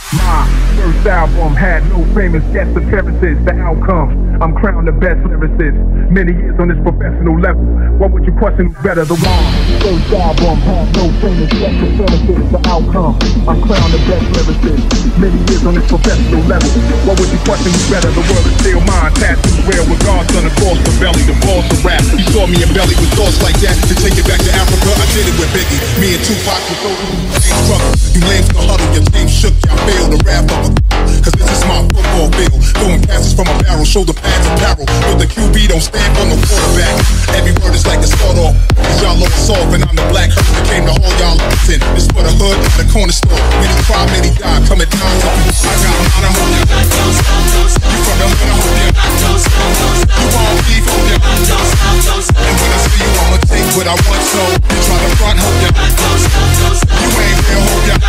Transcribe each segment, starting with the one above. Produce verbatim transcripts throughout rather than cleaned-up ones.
My first album had no famous guest appearances. The outcome, I'm crowned the best lyricist. Many years on this professional level. What would you question who's better? The one. First album had no famous guest appearances. The outcome, I'm crowned the best lyricist. Many years on this professional level. What would you question who's better? The world is still mine. Tattoos real with God's son across the belly. The balls to rap. You saw me in belly with thoughts like that. To take it back to Africa, I did it with Biggie. Me and Tupac were so struggle. You lames can huddle, your team shook, y'all feel the wrath of a cause this is my football field. Throwing passes from a barrel, shoulder pads apparel. But the Q B don't stand for no quarterback. Every word is like a start off. Cause y'all look soft and I'm the black hurt that came to all y'all listen. This for the hood, not the corner store. Many cry, many die, coming down to you. I got a lot of hope ya. You from the hood, I hope ya. You all beef, hope ya. And when I see you, I'ma take what I want, so you try to front, hope ya. You ain't real, hope ya.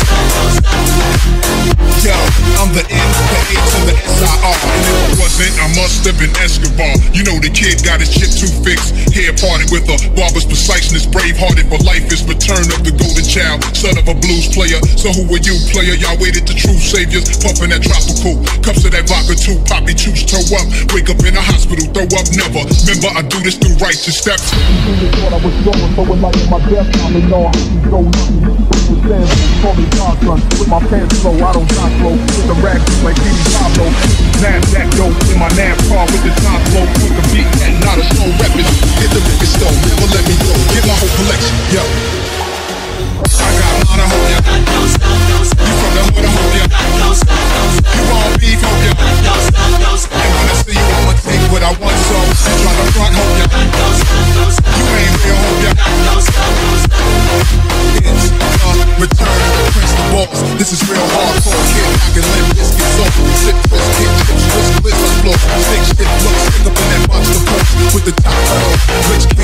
Yo, I'm the N, the A to the S I R. And if I wasn't, I must have been Escobar. You know the kid got his shit too fixed. Hair parted with a barber's preciseness. Brave-hearted for life is return of the golden child. Son of a blues player. So who are you, player? Y'all waited the true saviors. Pumping that tropical. Cups of that vodka too. Poppy choose, toe up. Wake up in a hospital, throw up never. Remember, I do this through righteous steps. You thought I was going, so it like my death. I'm in all. Go call me Godson. With my pants low, I don't die slow. With the rags like P D Pablo. NASDAQ dope in my NASCAR with the top flow. With the beat and not a slow reppin'. Hit the liquor store, never let me go. Get my whole collection, yo. I got a lot of hope, ya. You from the hood, I hope, ya. You all beef, hope, ya. And when I see you, I'ma take what I want, so try to front, hope, ya. You ain't real, hope, ya. It's the return of the Prince of Balls. This is real hardcore, kid. I can live this, get soft. Sip, twist, hit, chips, twist, twist, explode. Stick, stick, look, stick up in that monster punch with the top down. Rich